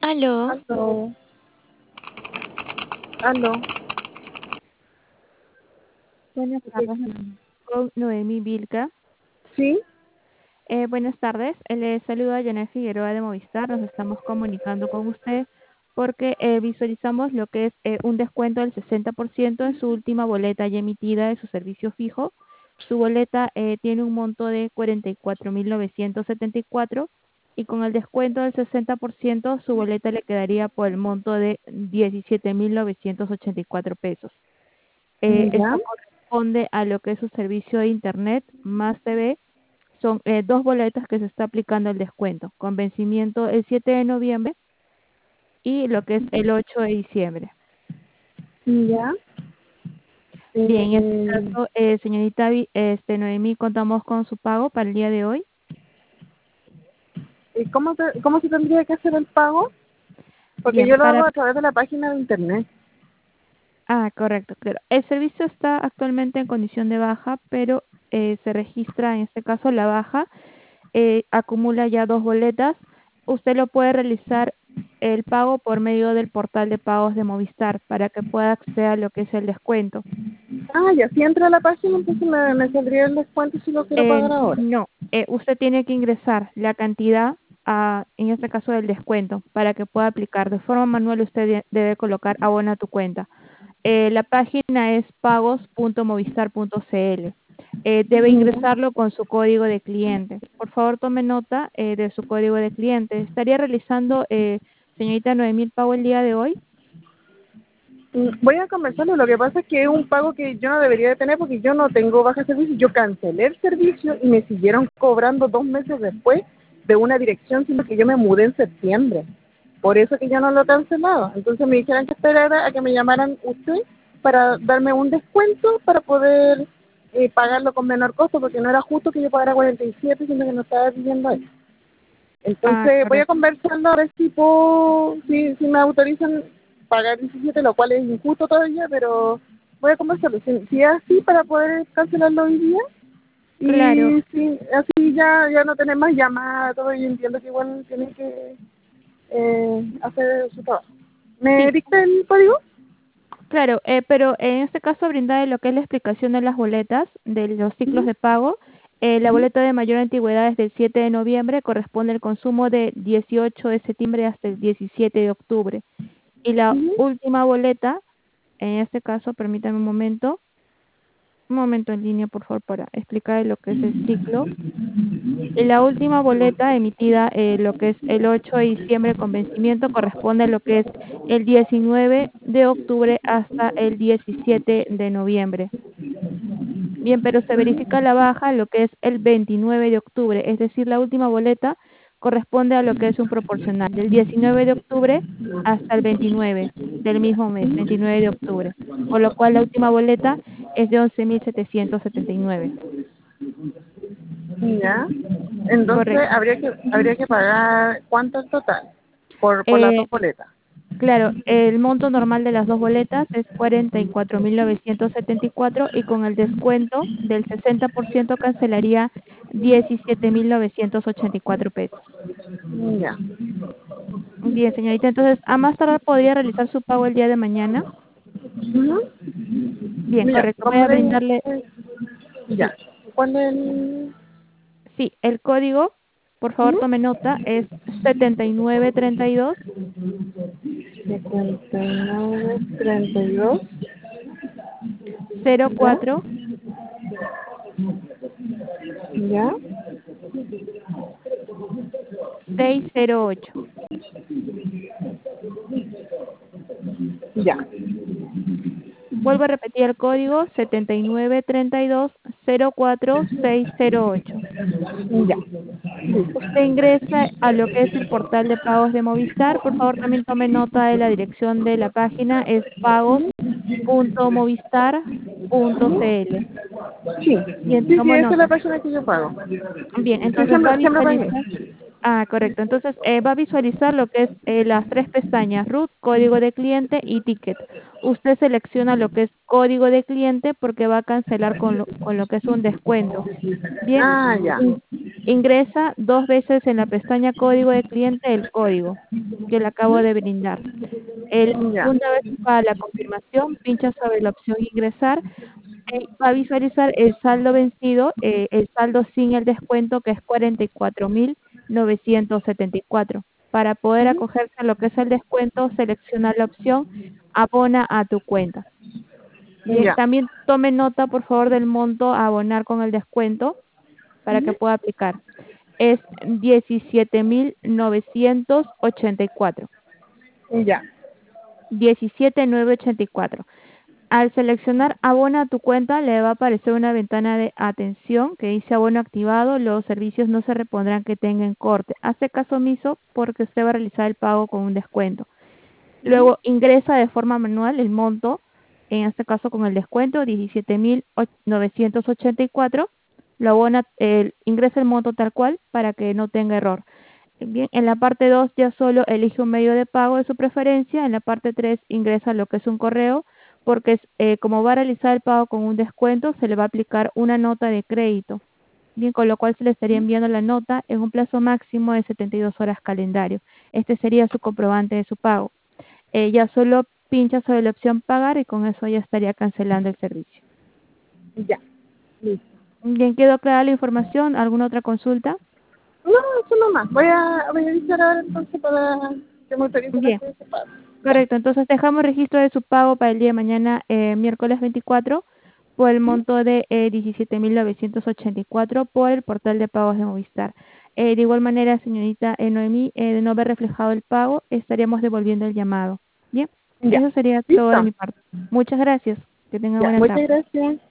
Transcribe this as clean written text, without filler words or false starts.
Aló, Aló, aló. buenas tardes, con Noemi Vilca. ¿Sí? Buenas tardes, le saluda Janet Figueroa de Movistar. Nos estamos comunicando con usted porque visualizamos lo que es un descuento del 60% en su última boleta ya emitida de su servicio fijo. Su boleta tiene un monto de 44.974 y con el descuento del 60% su boleta le quedaría por el monto de 17.984 pesos. Ya. Esto corresponde a lo que es su servicio de Internet más TV. Son dos boletas que se está aplicando el descuento, con vencimiento el 7 de noviembre y lo que es el 8 de diciembre. Ya. Bien, en este Eh, caso, señorita Noemí, contamos con su pago para el día de hoy. ¿Y cómo se tendría que hacer el pago? Porque Bien, yo lo hago a través de la página de internet. correcto, claro. El servicio está actualmente en condición de baja, pero se registra en este caso la baja, acumula ya dos boletas. Usted lo puede realizar el pago por medio del portal de pagos de Movistar para que pueda acceder a lo que es el descuento. Ah, ya, si entra a la página, entonces me saldría el descuento si lo quiero pagar ahora. No, usted tiene que ingresar la cantidad, en este caso del descuento, para que pueda aplicar. De forma manual usted debe colocar abona tu cuenta. La página es pagos.movistar.cl. Debe Ya. ingresarlo con su código de cliente. Por favor, tome nota de su código de cliente. ¿Estaría realizando, señorita Noemí, el pago el día de hoy? Voy a conversarlo. Lo que pasa es que es un pago que yo no debería de tener porque yo no tengo baja servicio. Yo cancelé el servicio y me siguieron cobrando 2 meses después de una dirección, siendo que yo me mudé en septiembre. Por eso que yo no lo he cancelado. Entonces me dijeron que esperara a que me llamaran usted para darme un descuento para poder pagarlo con menor costo, porque no era justo que yo pagara 47, sino que no estaba pidiendo eso. Entonces voy a Correcto. conversando a ver si me autorizan pagar 17, lo cual es injusto todavía, pero voy a conversarlo. Si es así, para poder cancelarlo hoy día, Claro, y si así ya no tener más llamadas, todo, y entiendo que igual tienen que hacer su trabajo. ¿Me sí. dicta el código? Claro, pero en este caso brindarle lo que es la explicación de las boletas, de los ciclos Ujú, de pago. La ujú, boleta de mayor antigüedad es del 7 de noviembre, corresponde al consumo de 18 de septiembre hasta el 17 de octubre. Y la ujú. última boleta, en este caso, permítame un momento en línea, por favor, para explicar lo que es el ciclo. Y la última boleta emitida, lo que es el 8 de diciembre con vencimiento, corresponde a lo que es el 19 de octubre hasta el 17 de noviembre. Bien, pero se verifica la baja lo que es el 29 de octubre, es decir, la última boleta corresponde a lo que es un proporcional, del 19 de octubre hasta el 29 del mismo mes, 29 de octubre, por lo cual la última boleta es de 11.779. Ya. Entonces Correcto. habría que pagar, ¿cuánto en total? Por las Eh, dos boletas. Claro, el monto normal de las dos boletas es 44.974 y con el descuento del 60% cancelaría 17.984 pesos. Ya. Bien, señorita, entonces a más tardar podría realizar su pago el día de mañana. Ujú. Bien, Mira, correcto. Voy como a le brindarle, dije, sí, ya. ¿Cuál es el? sí, el código, por favor Ujú. tome nota, es 7932 7932. ¿Ya? 04 ¿Ya? 608. Ya. Vuelvo a repetir el código 7932 04 608. Ya. Usted ingresa a lo que es el portal de pagos de Movistar. Por favor, también tome nota de la dirección de la página, es pagos.movistar.cl. Sí. Bien, Sí, sí, tomo esa es la nota. página que yo pago. Bien, Sí, entonces va a siempre pagué. visualizar. Ah, correcto. Entonces, va a visualizar lo que es las tres pestañas, root, código de cliente y ticket. Usted selecciona lo que es código de cliente porque va a cancelar con lo que es un descuento. Bien, Ah, ya. in- ingresa dos veces en la pestaña código de cliente el código que le acabo de brindar. Ya. Una vez para la confirmación, pincha sobre la opción ingresar, va a visualizar el saldo vencido, el saldo sin el descuento, que es 44.974. Para poder Ujú. acogerse a lo que es el descuento, selecciona la opción abona a tu cuenta. Bien, Ya. también tome nota, por favor, del monto a abonar con el descuento para que Ujú. pueda aplicar. Es 17.984. Ya. 17.984. Al seleccionar abona a tu cuenta, le va a aparecer una ventana de atención que dice abono activado, los servicios no se repondrán que tengan corte. Hace caso omiso porque usted va a realizar el pago con un descuento. Ujú. Luego ingresa de forma manual el monto, en este caso con el descuento, 17.984. Lo abona, ingresa el monto tal cual para que no tenga error. Bien, en la parte 2 ya solo elige un medio de pago de su preferencia. En la parte 3 ingresa lo que es un correo, porque como va a realizar el pago con un descuento, se le va a aplicar una nota de crédito. Bien, con lo cual se le estaría enviando la nota en un plazo máximo de 72 horas calendario. Este sería su comprobante de su pago. Ya solo pincha sobre la opción pagar y con eso ya estaría cancelando el servicio. Ya. Listo. Bien, ¿quedó clara la información? ¿Alguna otra consulta? No, eso nomás. Voy a avisar ahora entonces para que me autoricen a Bien. hacer ese pago. Ya. Correcto, entonces dejamos registro de su pago para el día de mañana, miércoles 24, por el Ujú. monto de 17.984 por el portal de pagos de Movistar. De igual manera, señorita Noemí, de no haber reflejado el pago, estaríamos devolviendo el llamado. Bien, Ya. eso sería todo de Listo. mi parte. Muchas gracias. Que tenga Ya. buena Muchas tarde. gracias.